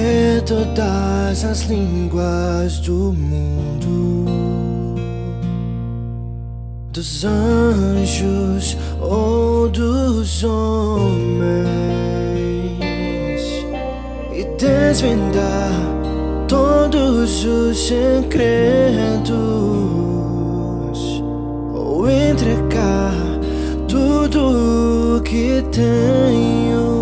entender todas as línguas do mundo, dos anjos ou dos homens, e desvendar todos os segredos, ou entregar tudo que tenho.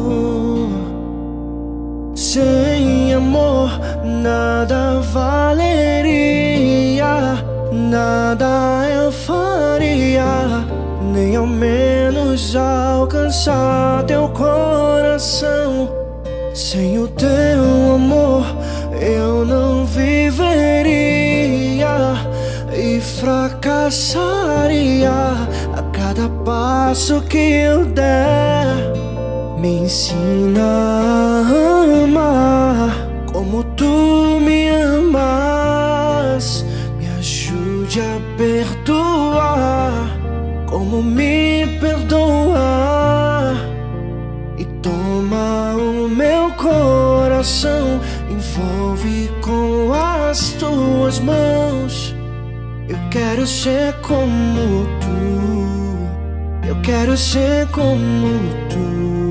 Sem amor nada valeria, nada eu faria, nem ao menos alcançar teu coração. Sem o teu amor eu não viveria e fracassaria a cada passo que eu der. Me ensina a amar como tu me amas, me ajude a perdoar como me perdoar, e toma o meu coração, envolve com as tuas mãos. Eu quero ser como tu, eu quero ser como tu.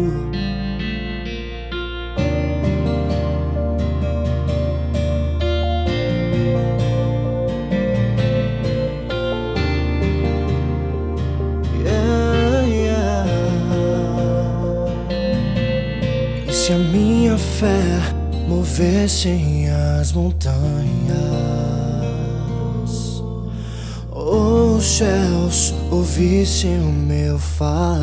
Se a minha fé movessem as montanhas, ou os céus ouvissem o meu falar,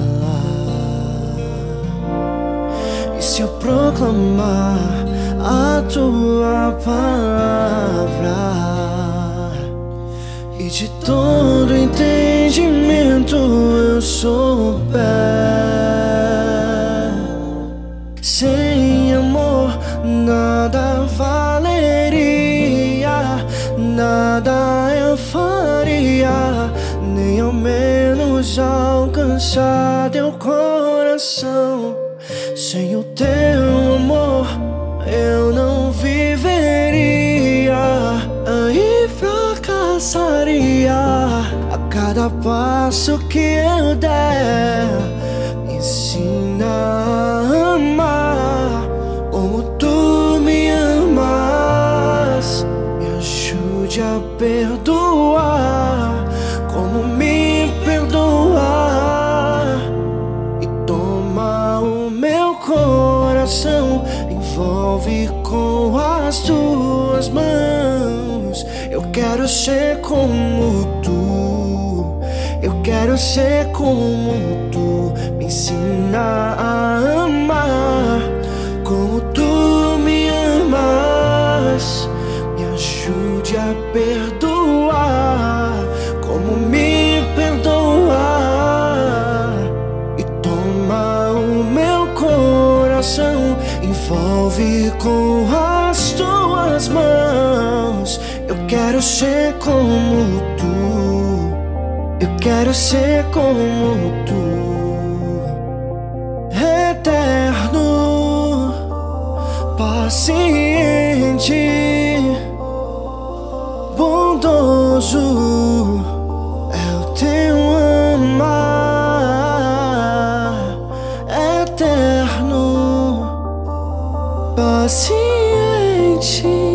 e se eu proclamar a tua palavra, e de todo entendimento eu souber, sem amor nada valeria, nada eu faria, nem ao menos alcançar teu coração. Sem o teu amor eu não viveria e fracassaria a cada passo que eu der. Me ensina a amar como tu me amas, me ajude a perdoar como me perdoar, e toma o meu coração, envolve com as tuas mãos. Eu quero ser como tu, eu quero ser como tu. Me ensina a amar como tu me amas, me ajude a perdoar como me perdoar, e toma o meu coração, envolve com as tuas mãos. Eu quero ser como tu, eu quero ser como tu. Eterno, paciente, bondoso é o teu amar. Eterno, paciente,